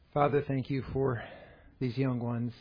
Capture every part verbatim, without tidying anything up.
Father, thank you for these young ones.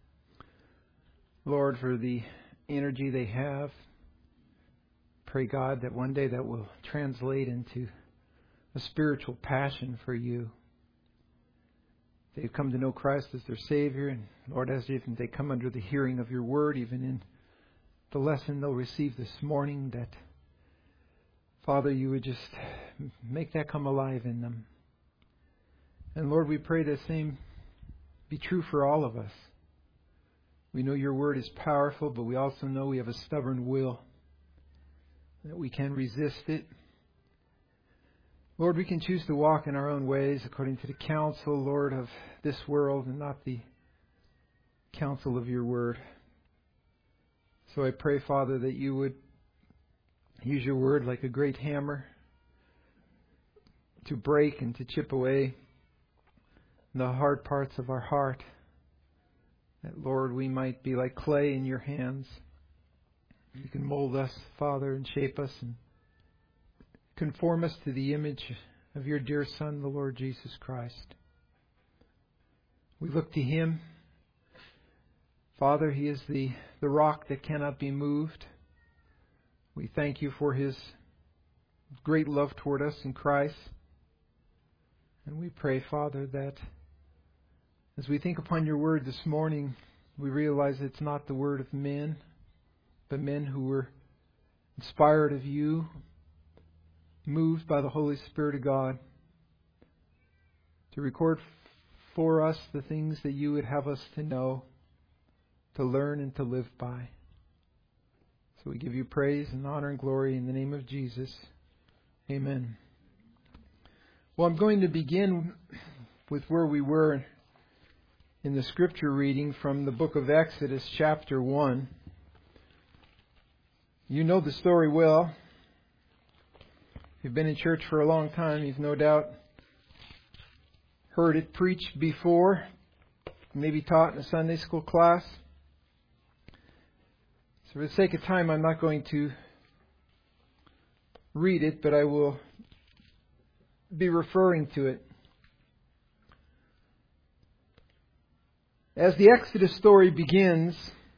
Lord, for the energy they have. Pray, God, that one day that will translate into a spiritual passion for you. They've come to know Christ as their Savior. And Lord, as even they come under the hearing of your word, even in the lesson they'll receive this morning, that, Father, you would just make that come alive in them. And Lord, we pray the same be true for all of us. We know your word is powerful, but we also know we have a stubborn will, that we can resist it. Lord, we can choose to walk in our own ways according to the counsel, Lord, of this world and not the counsel of your word. So I pray, Father, that you would use your word like a great hammer to break and to chip away the hard parts of our heart. That, Lord, we might be like clay in your hands. You can mold us, Father, and shape us and conform us to the image of your dear Son, the Lord Jesus Christ. We look to Him. Father, He is the, the rock that cannot be moved. We thank you for His great love toward us in Christ. And we pray, Father, that as we think upon your word this morning, we realize it's not the word of men, but men who were inspired of you, moved by the Holy Spirit of God, to record for us the things that you would have us to know, to learn and to live by. So we give you praise and honor and glory in the name of Jesus. Amen. Well, I'm going to begin with where we were in the scripture reading from the book of Exodus, chapter one. You know the story well. If you've been in church for a long time, you've no doubt heard it preached before, maybe taught in a Sunday school class. So for the sake of time, I'm not going to read it, but I will be referring to it. As the Exodus story begins,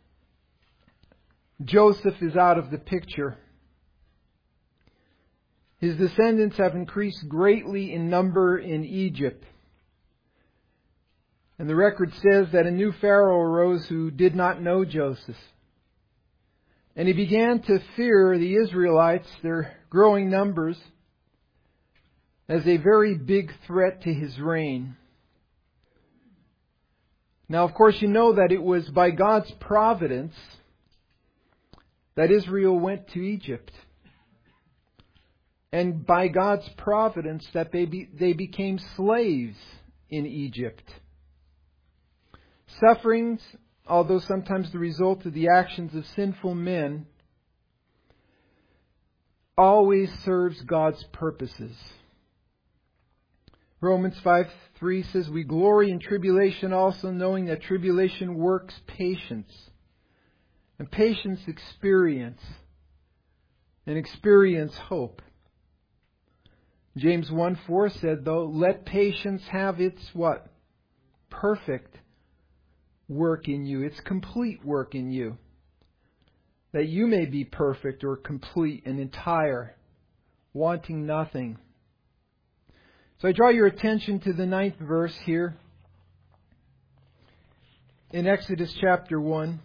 Joseph is out of the picture. His descendants have increased greatly in number in Egypt. And the record says that a new Pharaoh arose who did not know Joseph. And he began to fear the Israelites, their growing numbers, as a very big threat to his reign. Now, of course, you know that it was by God's providence that Israel went to Egypt. And by God's providence that they, be, they became slaves in Egypt. Sufferings, although sometimes the result of the actions of sinful men, always serves God's purposes. Romans five three says, we glory in tribulation also, knowing that tribulation works patience. And patience experience. And experience hope. James one four said, though, let patience have its what? Perfect work in you. Its complete work in you. That you may be perfect or complete and entire, wanting nothing. So I draw your attention to the ninth verse here in Exodus chapter one.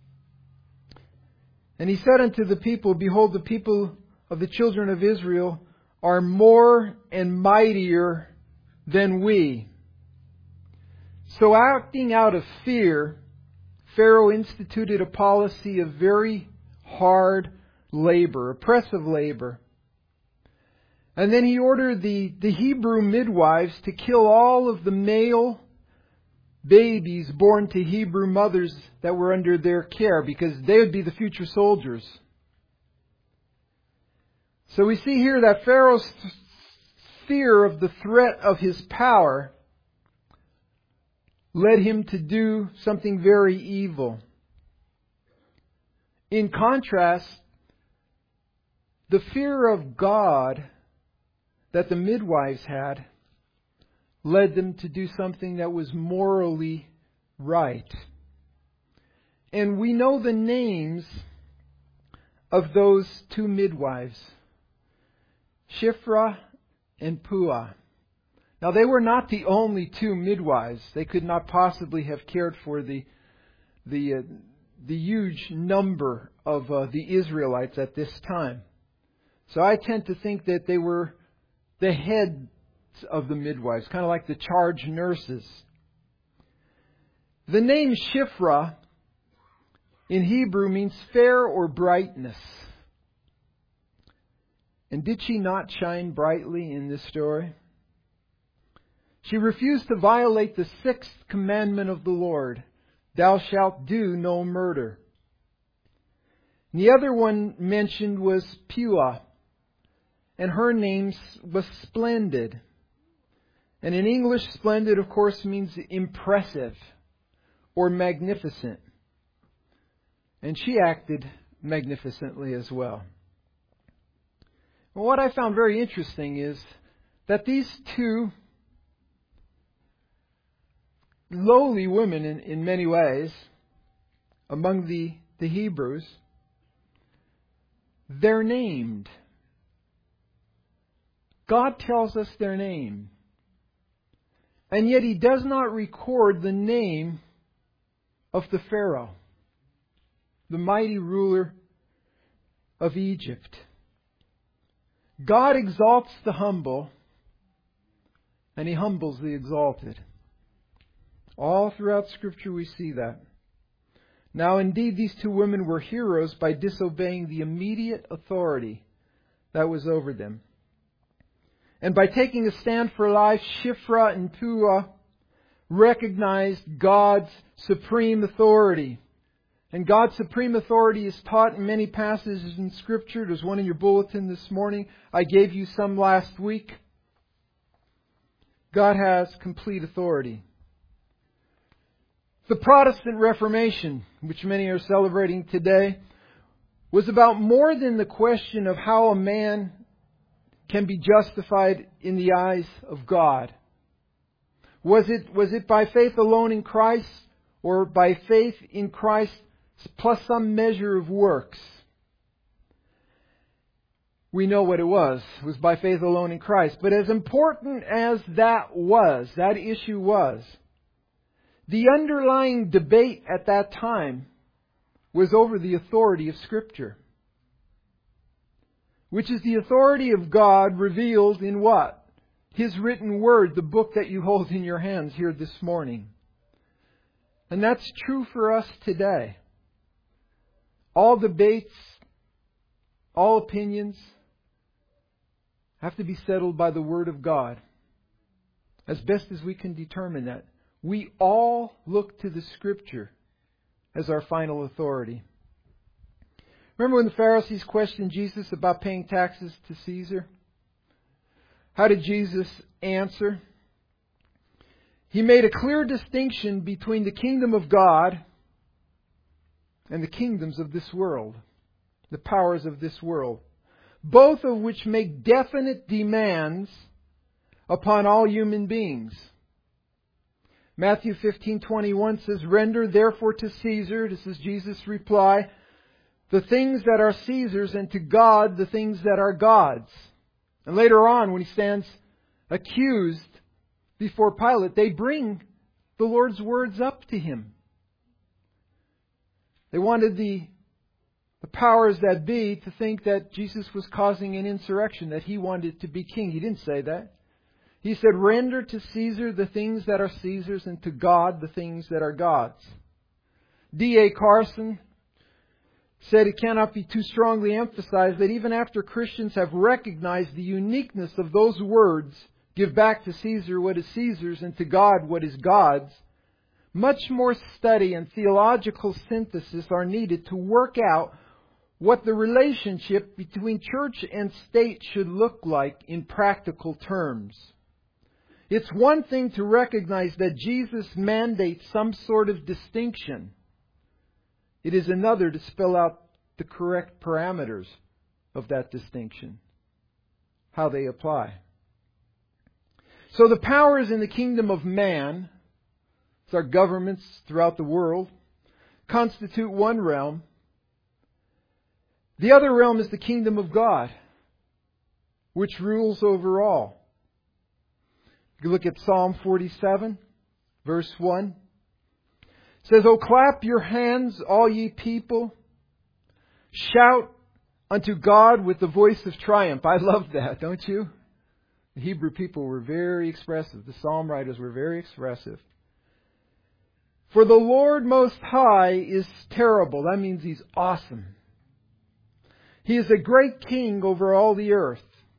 And he said unto the people, behold, the people of the children of Israel are more and mightier than we. So acting out of fear, Pharaoh instituted a policy of very hard labor, oppressive labor. And then he ordered the, the Hebrew midwives to kill all of the male babies born to Hebrew mothers that were under their care, because they would be the future soldiers. So we see here that Pharaoh's fear of the threat of his power led him to do something very evil. In contrast, the fear of God that the midwives had led them to do something that was morally right. And we know the names of those two midwives, Shiphrah and Puah. Now, they were not the only two midwives. They could not possibly have cared for the the uh, the huge number of uh, the Israelites at this time. So I tend to think that they were the heads of the midwives, kind of like the charge nurses. The name Shiphrah in Hebrew means fair or brightness. And did she not shine brightly in this story? She refused to violate the sixth commandment of the Lord, "Thou shalt do no murder." And the other one mentioned was Puah, and her name was Splendid. And in English, splendid, of course, means impressive or magnificent. And she acted magnificently as well. Well, what I found very interesting is that these two lowly women in, in many ways among the, the Hebrews, they're named. God tells us their name. And yet He does not record the name of the Pharaoh, the mighty ruler of Egypt. God exalts the humble, and He humbles the exalted. All throughout Scripture we see that. Now indeed these two women were heroes by disobeying the immediate authority that was over them. And by taking a stand for life, Shiphrah and Puah recognized God's supreme authority. And God's supreme authority is taught in many passages in Scripture. There's one in your bulletin this morning. I gave you some last week. God has complete authority. The Protestant Reformation, which many are celebrating today, was about more than the question of how a man can be justified in the eyes of God. Was it, was it by faith alone in Christ, or by faith in Christ plus some measure of works? We know what it was. It was by faith alone in Christ. But as important as that was, that issue was, the underlying debate at that time was over the authority of Scripture. Which is the authority of God revealed in what? His written Word, the book that you hold in your hands here this morning. And that's true for us today. All debates, all opinions have to be settled by the Word of God. As best as we can determine that. We all look to the Scripture as our final authority. Remember when the Pharisees questioned Jesus about paying taxes to Caesar? How did Jesus answer? He made a clear distinction between the kingdom of God and the kingdoms of this world, the powers of this world, both of which make definite demands upon all human beings. Matthew fifteen twenty-one says, "Render therefore to Caesar," this is Jesus' reply, "the things that are Caesar's, and to God the things that are God's." And later on, when He stands accused before Pilate, they bring the Lord's words up to Him. They wanted the, the powers that be to think that Jesus was causing an insurrection, that He wanted to be king. He didn't say that. He said, "Render to Caesar the things that are Caesar's, and to God the things that are God's." D A Carson said it cannot be too strongly emphasized that even after Christians have recognized the uniqueness of those words, "Give back to Caesar what is Caesar's, and to God what is God's," much more study and theological synthesis are needed to work out what the relationship between church and state should look like in practical terms. It's one thing to recognize that Jesus mandates some sort of distinction. It is another to spell out the correct parameters of that distinction, how they apply. So the powers in the kingdom of man, it's our governments throughout the world, constitute one realm. The other realm is the kingdom of God, which rules over all. You look at Psalm forty-seven, verse one. It says, "O clap your hands, all ye people. Shout unto God with the voice of triumph." I love that, don't you? The Hebrew people were very expressive. The psalm writers were very expressive. "For the Lord Most High is terrible." That means He's awesome. "He is a great king over all the earth.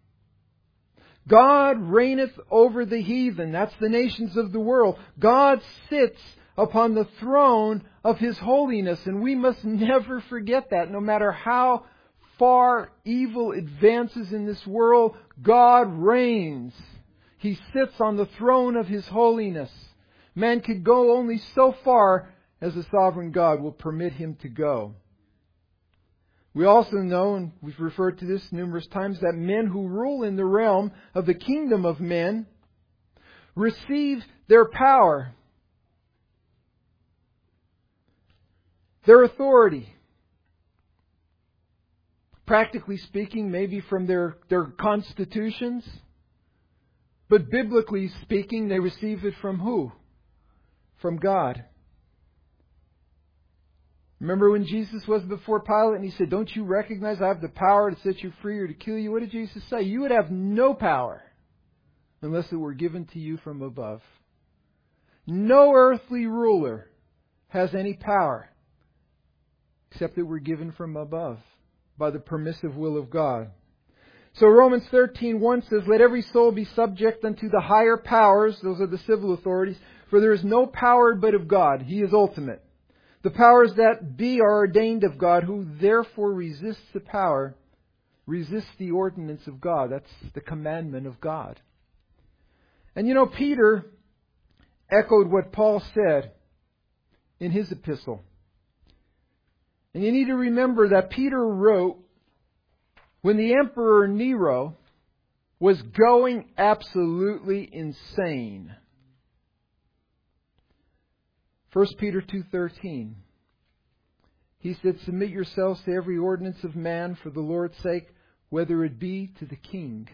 God reigneth over the heathen." That's the nations of the world. God sits upon the throne of His holiness. And we must never forget that. No matter how far evil advances in this world, God reigns. He sits on the throne of His holiness. Man could go only so far as the sovereign God will permit him to go. We also know, and we've referred to this numerous times, that men who rule in the realm of the kingdom of men receive their power, their authority. Practically speaking, maybe from their, their constitutions. But biblically speaking, they receive it from who? From God. Remember when Jesus was before Pilate and He said, "Don't you recognize I have the power to set you free or to kill you?" What did Jesus say? You would have no power unless it were given to you from above. No earthly ruler has any power except it were given from above by the permissive will of God. So Romans thirteen one says, "Let every soul be subject unto the higher powers," those are the civil authorities, "for there is no power but of God." He is ultimate. "The powers that be are ordained of God, who therefore resists the power, resists the ordinance of God." That's the commandment of God. And you know, Peter echoed what Paul said in his epistle. And you need to remember that Peter wrote when the Emperor Nero was going absolutely insane. First Peter two thirteen. He said, "Submit yourselves to every ordinance of man for the Lord's sake, whether it be to the king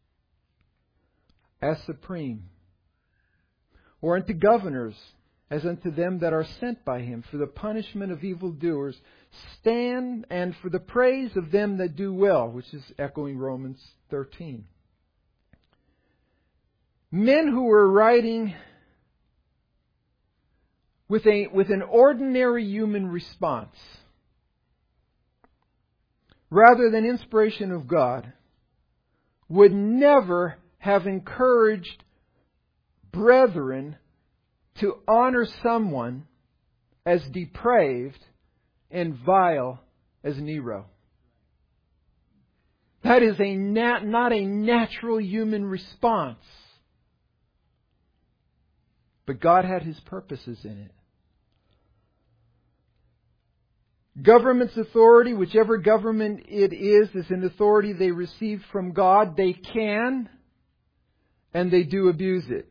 as supreme, or unto governors as unto them that are sent by him, for the punishment of evildoers, stand, and for the praise of them that do well," which is echoing Romans thirteen. Men who were writing with a with an ordinary human response, rather than inspiration of God, would never have encouraged brethren to honor someone as depraved and vile as Nero. That is a nat- not a natural human response. But God had His purposes in it. Government's authority, whichever government it is, is an authority they receive from God. They can and they do abuse it.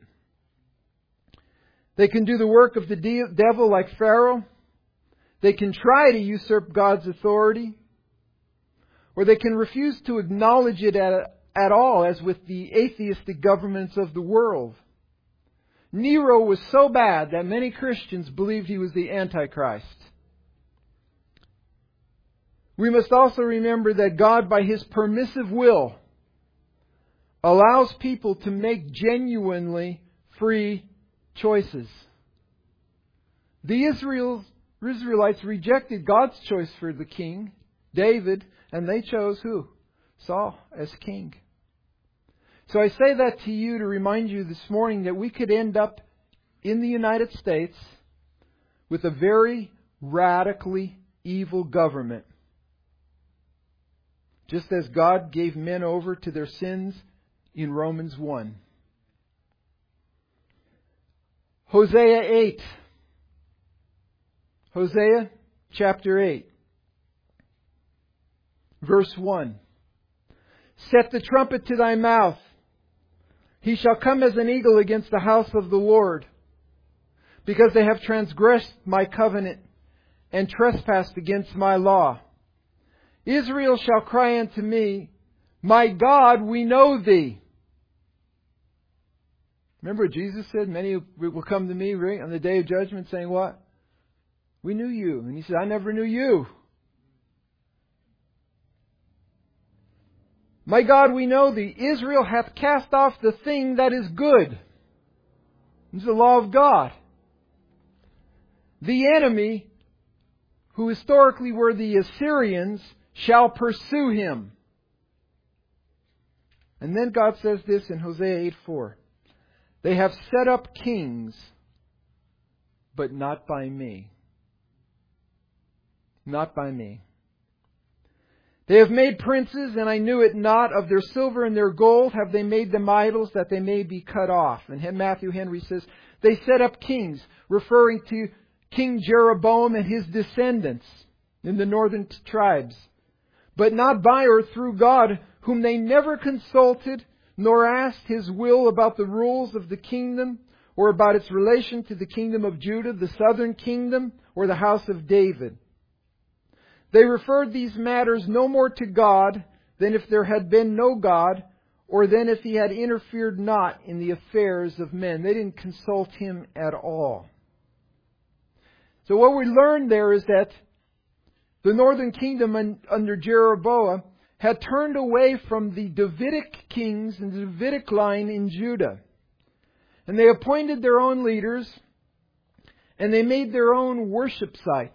They can do the work of the de- devil like Pharaoh. They can try to usurp God's authority. Or they can refuse to acknowledge it at, at all, as with the atheistic governments of the world. Nero was so bad that many Christians believed he was the Antichrist. We must also remember that God, by His permissive will, allows people to make genuinely free choices. The Israel, Israelites rejected God's choice for the king, David, and they chose who? Saul as king. So I say that to you to remind you this morning that we could end up in the United States with a very radically evil government. Just as God gave men over to their sins in Romans one. Hosea eight. Hosea chapter eight. Verse one. "Set the trumpet to thy mouth. He shall come as an eagle against the house of the Lord, because they have transgressed my covenant and trespassed against my law. Israel shall cry unto me, My God, we know Thee. Remember what Jesus said? Many will come to me right, on the day of judgment saying what? We knew you. And He said, I never knew you. My God, we know Thee. Israel hath cast off the thing that is good. This is the law of God. The enemy, who historically were the Assyrians, shall pursue him. And then God says this in Hosea eight four. They have set up kings, but not by me. Not by me. They have made princes, and I knew it not. Of their silver and their gold have they made them idols, that they may be cut off. And Matthew Henry says, they set up kings, referring to King Jeroboam and his descendants in the northern tribes, but not by or through God, whom they never consulted, nor asked His will about the rules of the kingdom, or about its relation to the kingdom of Judah, the southern kingdom, or the house of David. They referred these matters no more to God than if there had been no God, or than if He had interfered not in the affairs of men. They didn't consult Him at all. So what we learned there is that the northern kingdom under Jeroboam had turned away from the Davidic kings and the Davidic line in Judah. And they appointed their own leaders, and they made their own worship sites.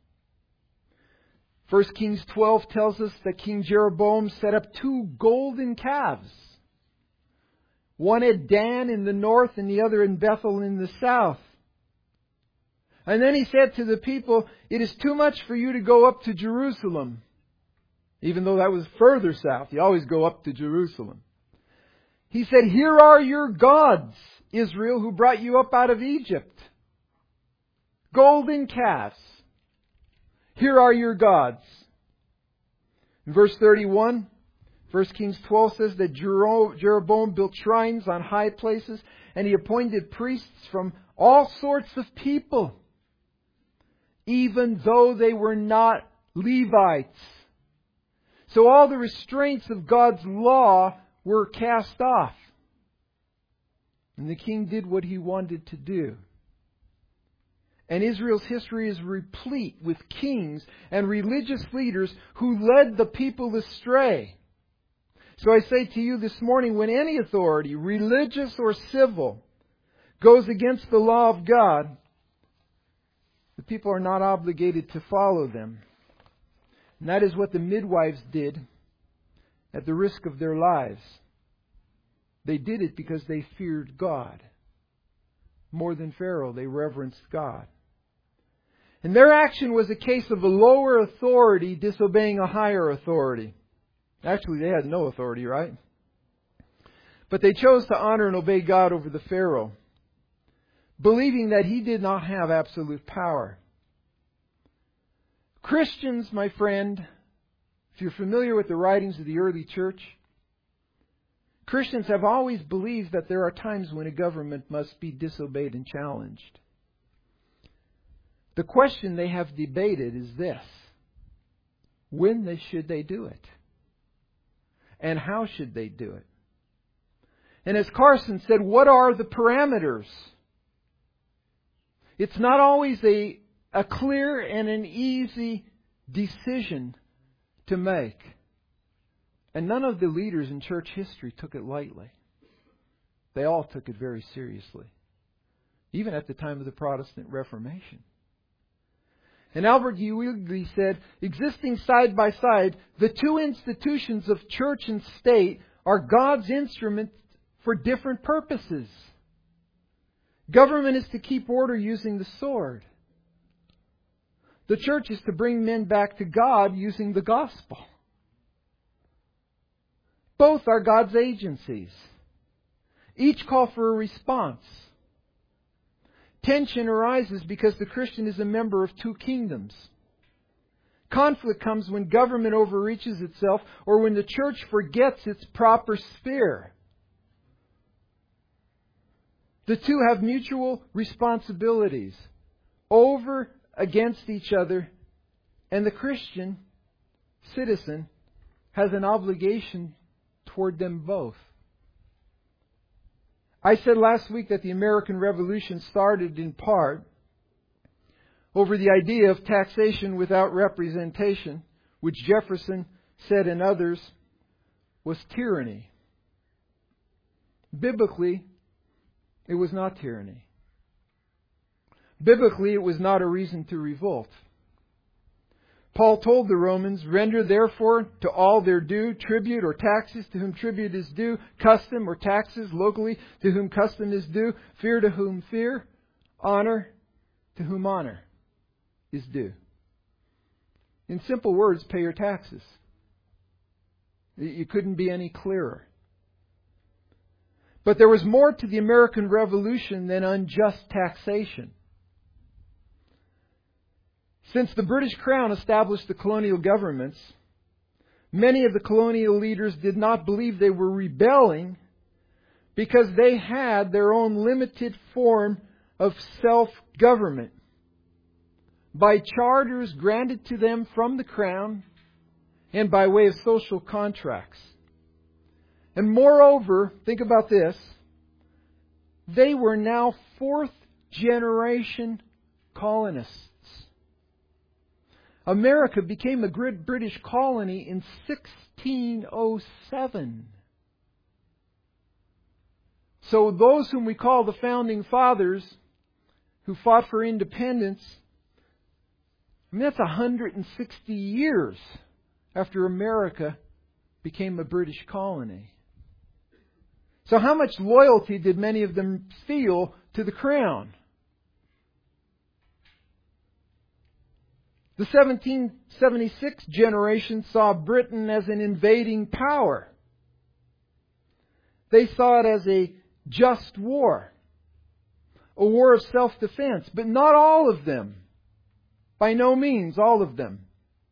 First Kings twelve tells us that King Jeroboam set up two golden calves. One at Dan in the north and the other in Bethel in the south. And then he said to the people, it is too much for you to go up to Jerusalem. Even though that was further south. You always go up to Jerusalem. He said, here are your gods, Israel, who brought you up out of Egypt. Golden calves. Here are your gods. In verse thirty-one, First Kings twelve says that Jeroboam built shrines on high places, and he appointed priests from all sorts of people, even though they were not Levites. So all the restraints of God's law were cast off. And the king did what he wanted to do. And Israel's history is replete with kings and religious leaders who led the people astray. So I say to you this morning, when any authority, religious or civil, goes against the law of God, the people are not obligated to follow them. And that is what the midwives did at the risk of their lives. They did it because they feared God. More than Pharaoh, they reverenced God. And their action was a case of a lower authority disobeying a higher authority. Actually, they had no authority, right? But they chose to honor and obey God over the Pharaoh, believing that he did not have absolute power. Christians, my friend, if you're familiar with the writings of the early church, Christians have always believed that there are times when a government must be disobeyed and challenged. The question they have debated is this: when they, should they do it? And how should they do it? And as Carson said, what are the parameters? It's not always a, a clear and an easy decision to make. And none of the leaders in church history took it lightly. They all took it very seriously. Even at the time of the Protestant Reformation. And Albert Uegli said, existing side by side, the two institutions of church and state are God's instrument for different purposes. Government is to keep order using the sword. The church is to bring men back to God using the gospel. Both are God's agencies. Each call for a response. Tension arises because the Christian is a member of two kingdoms. Conflict comes when government overreaches itself or when the church forgets its proper sphere. The two have mutual responsibilities over against each other, and the Christian citizen has an obligation toward them both. I said last week that the American Revolution started in part over the idea of taxation without representation, which Jefferson said and others was tyranny. Biblically, it was not tyranny. Biblically, it was not a reason to revolt. Paul told the Romans, "Render therefore to all their due, tribute or taxes to whom tribute is due, custom or taxes locally to whom custom is due, fear to whom fear, honor to whom honor is due." In simple words, pay your taxes. You couldn't be any clearer. But there was more to the American Revolution than unjust taxation. Since the British Crown established the colonial governments, many of the colonial leaders did not believe they were rebelling because they had their own limited form of self-government by charters granted to them from the Crown and by way of social contracts. And moreover, think about this, they were now fourth generation colonists. America became a great British colony in sixteen oh seven. So those whom we call the Founding Fathers, who fought for independence, I mean, that's one hundred sixty years after America became a British colony. So how much loyalty did many of them feel to the Crown? The seventeen seventy-six generation saw Britain as an invading power. They saw it as a just war, a war of self-defense, but not all of them. By no means all of them.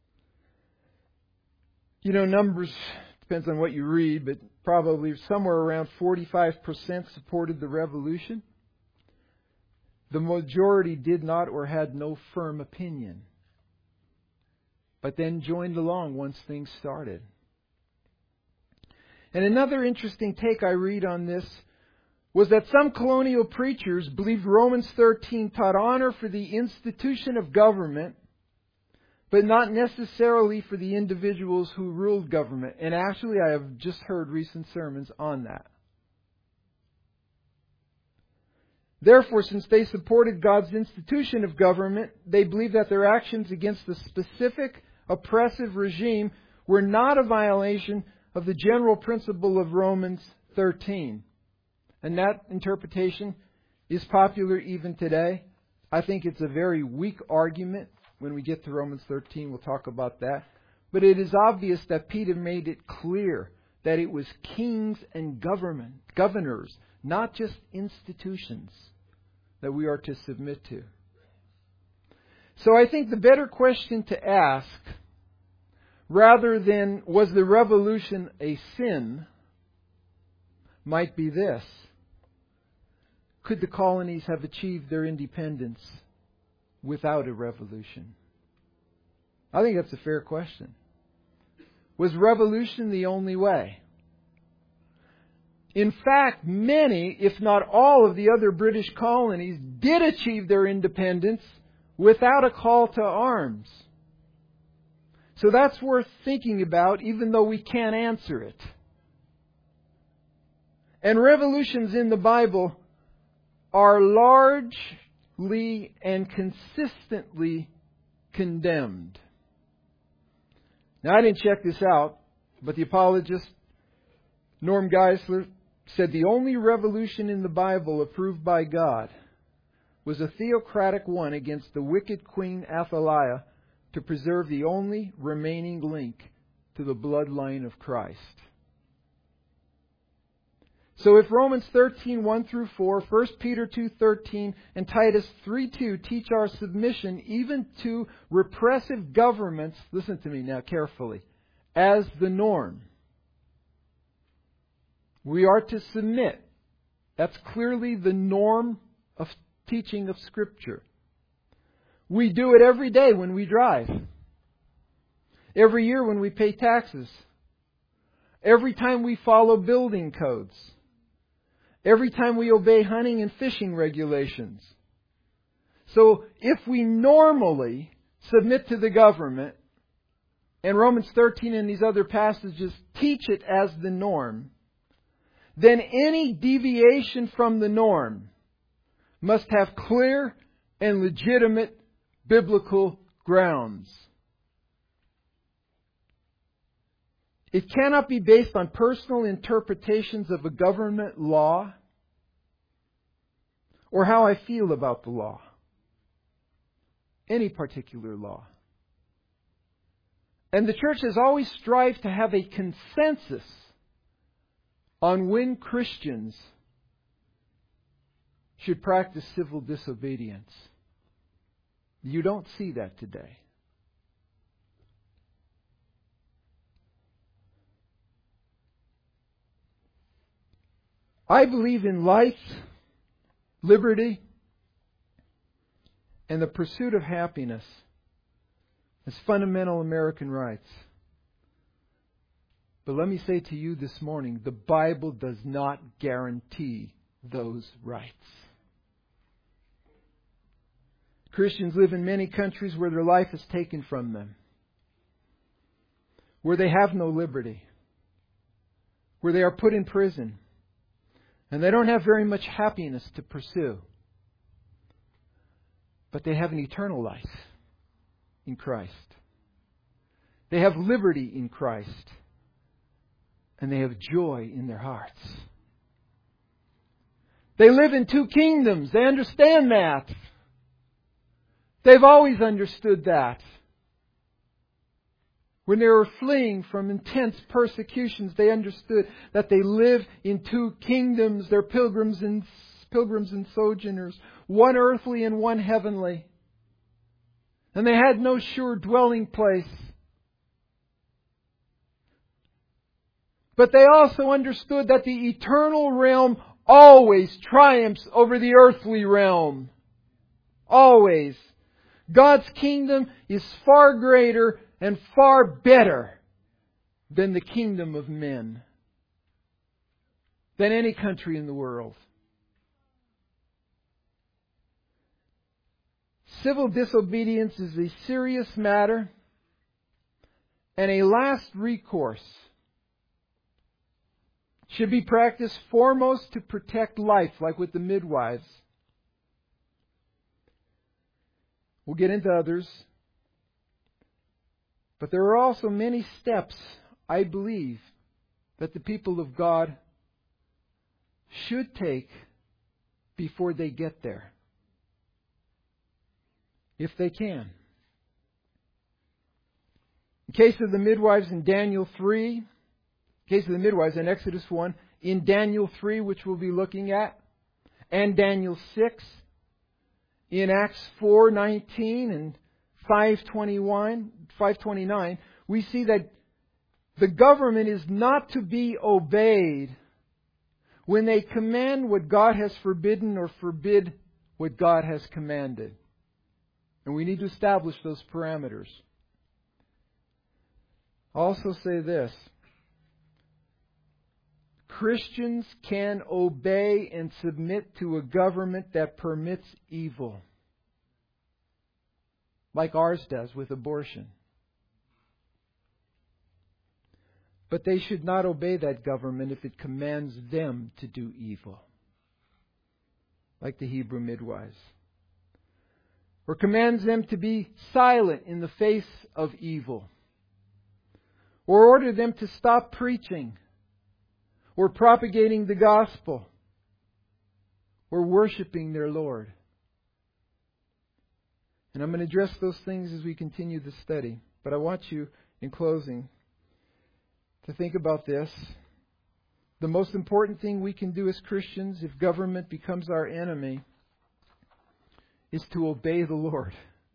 You know, numbers, depends on what you read, but probably somewhere around forty-five percent supported the revolution. The majority did not or had no firm opinion, but then joined along once things started. And another interesting take I read on this was that some colonial preachers believed Romans thirteen taught honor for the institution of government, but not necessarily for the individuals who ruled government. And actually, I have just heard recent sermons on that. Therefore, since they supported God's institution of government, they believed that their actions against the specific oppressive regime were not a violation of the general principle of Romans thirteen. And that interpretation is popular even today. I think it's a very weak argument. When we get to Romans thirteen, we'll talk about that. But it is obvious that Peter made it clear that it was kings and government, governors, not just institutions, that we are to submit to. So I think the better question to ask, rather than was the revolution a sin, might be this. Could the colonies have achieved their independence without a revolution? I think that's a fair question. Was revolution the only way? In fact, many, if not all, of the other British colonies did achieve their independence without a call to arms. So that's worth thinking about, even though we can't answer it. And revolutions in the Bible are largely and consistently condemned. Now, I didn't check this out, but the apologist Norm Geisler said the only revolution in the Bible approved by God was a theocratic one against the wicked Queen Athaliah to preserve the only remaining link to the bloodline of Christ. So if Romans thirteen, one through four, First Peter two thirteen, and Titus three two teach our submission even to repressive governments, listen to me now carefully, as the norm, we are to submit That's clearly the norm of teaching of Scripture. We do it every day when we drive. Every year when we pay taxes. Every time we follow building codes. Every time we obey hunting and fishing regulations. So if we normally submit to the government, and Romans thirteen and these other passages teach it as the norm, then any deviation from the norm must have clear and legitimate biblical grounds. It cannot be based on personal interpretations of a government law or how I feel about the law. Any particular law. And the church has always strived to have a consensus on when Christians should practice civil disobedience. You don't see that today. I believe in life, liberty, and the pursuit of happiness as fundamental American rights. But let me say to you this morning, the Bible does not guarantee those rights. Christians live in many countries where their life is taken from them, where they have no liberty, where they are put in prison, and they don't have very much happiness to pursue. But they have an eternal life in Christ. They have liberty in Christ. And they have joy in their hearts. They live in two kingdoms. They understand that. They've always understood that. When they were fleeing from intense persecutions, they understood that they live in two kingdoms. They're pilgrims and pilgrims and sojourners, one earthly and one heavenly. And they had no sure dwelling place. But they also understood that the eternal realm always triumphs over the earthly realm. Always. God's kingdom is far greater and far better than the kingdom of men, than any country in the world. Civil disobedience is a serious matter and a last recourse. Should be practiced foremost to protect life, like with the midwives. We'll get into others. But there are also many steps, I believe, that the people of God should take before they get there. If they can. In case of the midwives in Daniel three, in case of the midwives in Exodus one, in Daniel three, which we'll be looking at, and Daniel six, in Acts four nineteen and five twenty-one, five twenty-nine, we see that the government is not to be obeyed when they command what God has forbidden or forbid what God has commanded. And we need to establish those parameters. I'll also say this. Christians can obey and submit to a government that permits evil. Like ours does with abortion. But they should not obey that government if it commands them to do evil. Like the Hebrew midwives. Or commands them to be silent in the face of evil. Or order them to stop preaching. Or propagating the gospel. Or worshiping their Lord. And I'm going to address those things as we continue the study. But I want you, in closing, to think about this. The most important thing we can do as Christians, if government becomes our enemy, is to obey the Lord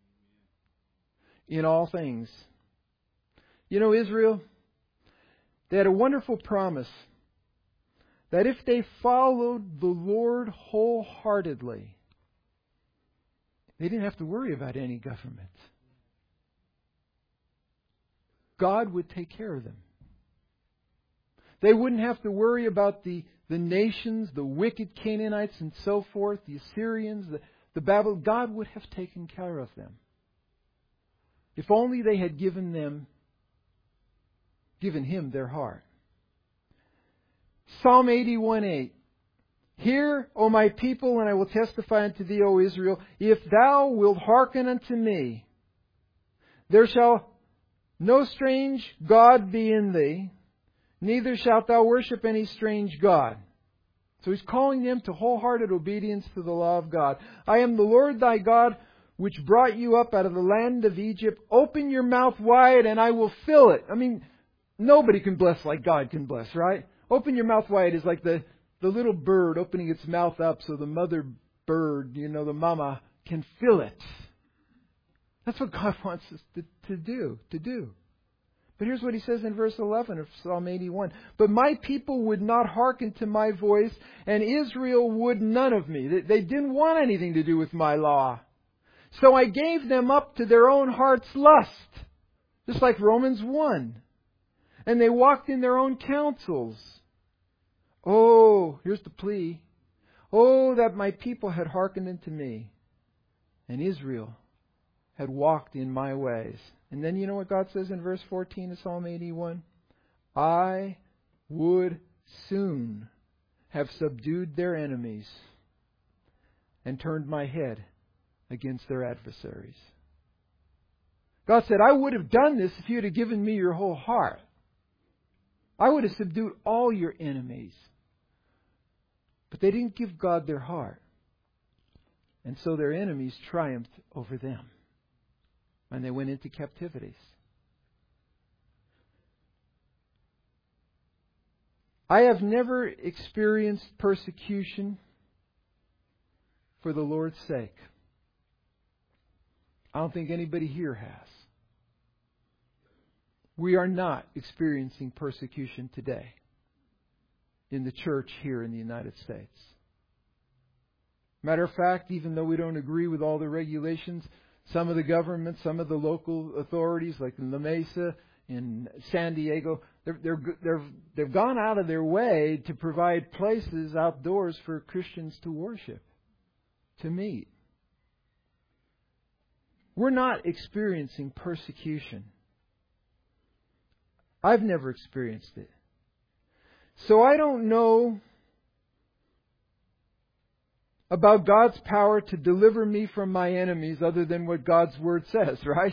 in all things. You know, Israel, they had a wonderful promise that if they followed the Lord wholeheartedly, they didn't have to worry about any government. God would take care of them. They wouldn't have to worry about the, the nations, the wicked Canaanites and so forth, the Assyrians, the, the Babylon. God would have taken care of them. If only they had given them, given Him their heart. Psalm eighty-one eight. Hear, O my people, and I will testify unto thee, O Israel, if thou wilt hearken unto me, there shall no strange God be in thee, neither shalt thou worship any strange God. So He's calling them to wholehearted obedience to the law of God. I am the Lord thy God, which brought you up out of the land of Egypt. Open your mouth wide, and I will fill it. I mean, nobody can bless like God can bless, right? Open your mouth wide is like the, the little bird opening its mouth up so the mother bird, you know, the mama, can fill it. That's what God wants us to, to do, to do. But here's what He says in verse eleven of Psalm eighty-one. But my people would not hearken to my voice, and Israel would none of me. They, they didn't want anything to do with my law. So I gave them up to their own heart's lust. Just like Romans one. And they walked in their own counsels. Oh, here's the plea. Oh, that my people had hearkened unto me, and Israel had walked in my ways. And then you know what God says in verse fourteen of Psalm eighty-one? I would soon have subdued their enemies and turned my head against their adversaries. God said, I would have done this if you had given me your whole heart. I would have subdued all your enemies. But they didn't give God their heart. And so their enemies triumphed over them. And they went into captivities. I have never experienced persecution for the Lord's sake. I don't think anybody here has. We are not experiencing persecution today in the church here in the United States. Matter of fact, even though we don't agree with all the regulations, some of the governments, some of the local authorities, like in La Mesa, in San Diego, they're, they're, they're, they've gone out of their way to provide places outdoors for Christians to worship, to meet. We're not experiencing persecution. I've never experienced it. So I don't know about God's power to deliver me from my enemies other than what God's Word says, right?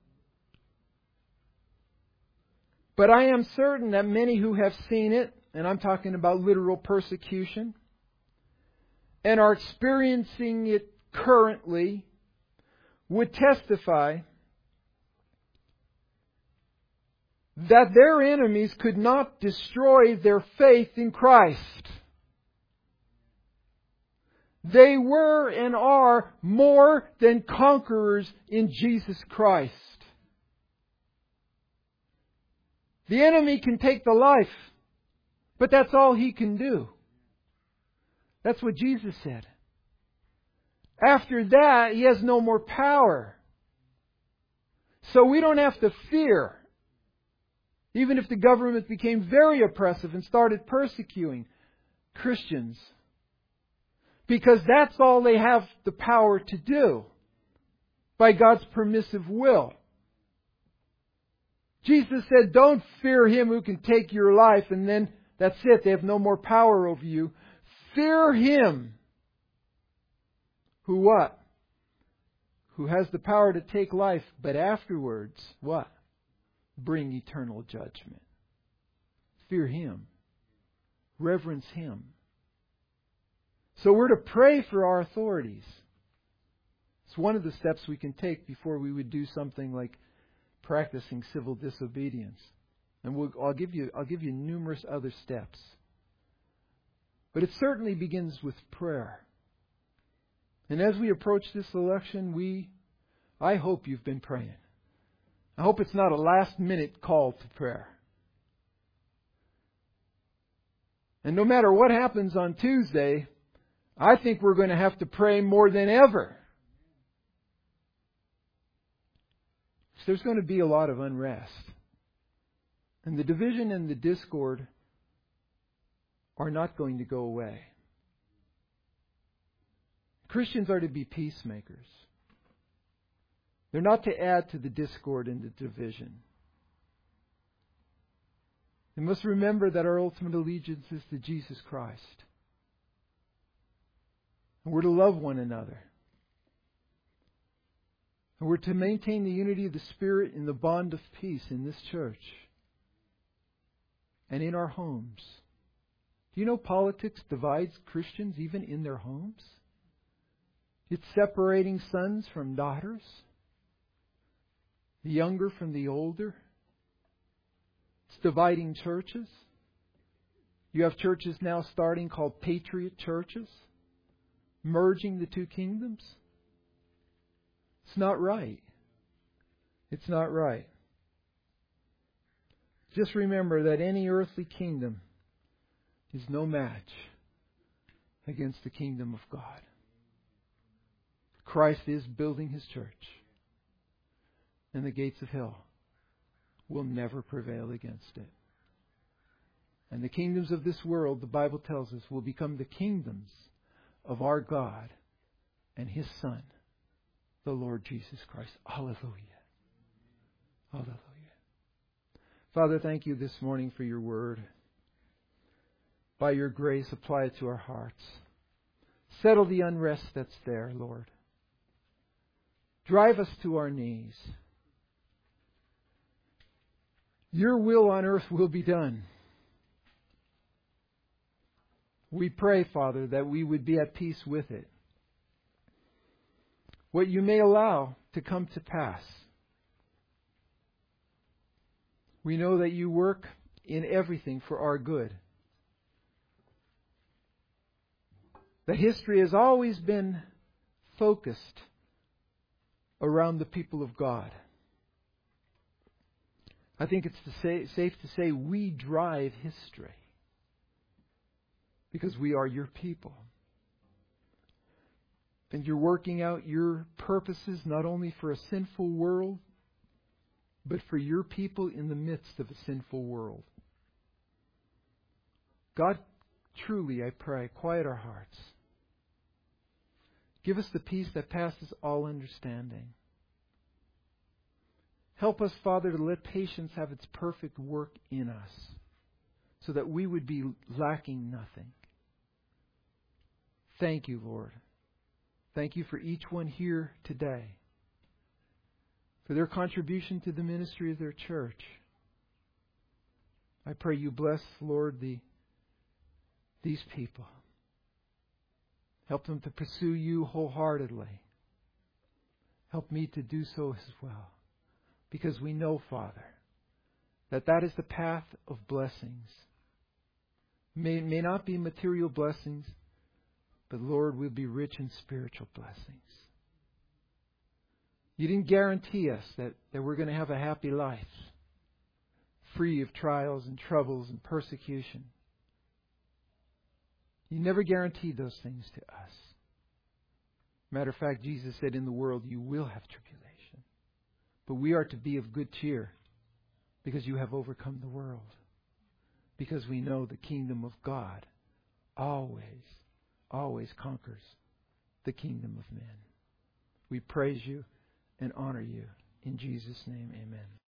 But I am certain that many who have seen it, and I'm talking about literal persecution, and are experiencing it currently, would testify that their enemies could not destroy their faith in Christ. They were and are more than conquerors in Jesus Christ. The enemy can take the life, but that's all he can do. That's what Jesus said. After that, he has no more power. So we don't have to fear. Even if the government became very oppressive and started persecuting Christians. Because that's all they have the power to do. By God's permissive will. Jesus said, don't fear him who can take your life, and then that's it. They have no more power over you. Fear him. Who what? Who has the power to take life, but afterwards, what? Bring eternal judgment. Fear him. Reverence him. So we're to pray for our authorities. It's one of the steps we can take before we would do something like practicing civil disobedience. And we'll, I'll give you I'll give you numerous other steps. But it certainly begins with prayer. And as we approach this election, we I hope you've been praying. I hope it's not a last minute call to prayer. And no matter what happens on Tuesday, I think we're going to have to pray more than ever. There's going to be a lot of unrest. And the division and the discord are not going to go away. Christians are to be peacemakers. They're not to add to the discord and the division. We must remember that our ultimate allegiance is to Jesus Christ. And we're to love one another. And we're to maintain the unity of the Spirit in the bond of peace in this church and in our homes. Do you know politics divides Christians even in their homes? It's separating sons from daughters, the younger from the older. It's dividing churches. You have churches now starting called patriot churches, merging the two kingdoms. It's not right. It's not right. Just remember that any earthly kingdom is no match against the kingdom of God. Christ is building His church, and the gates of hell will never prevail against it. And the kingdoms of this world, the Bible tells us, will become the kingdoms of our God and His Son, the Lord Jesus Christ. Hallelujah. Hallelujah. Father, thank You this morning for Your word. By Your grace, apply it to our hearts. Settle the unrest that's there, Lord. Drive us to our knees. Your will on earth will be done. We pray, Father, that we would be at peace with it. What You may allow to come to pass. We know that You work in everything for our good. That history has always been focused around the people of God. I think it's to say, safe to say we drive history because we are Your people. And You're working out Your purposes not only for a sinful world, but for Your people in the midst of a sinful world. God, truly, I pray, quiet our hearts. Give us the peace that passes all understanding. Help us, Father, to let patience have its perfect work in us, so that we would be lacking nothing. Thank You, Lord. Thank You for each one here today, for their contribution to the ministry of their church. I pray You bless, Lord, the these people. Help them to pursue You wholeheartedly. Help me to do so as well. Because we know, Father, that that is the path of blessings. May, may not be material blessings, but Lord, we'll be rich in spiritual blessings. You didn't guarantee us that, that we're going to have a happy life, free of trials and troubles and persecution. You never guaranteed those things to us. Matter of fact, Jesus said, in the world you will have tribulation. But we are to be of good cheer because You have overcome the world. Because we know the kingdom of God always, always conquers the kingdom of men. We praise You and honor You. In Jesus' name, amen.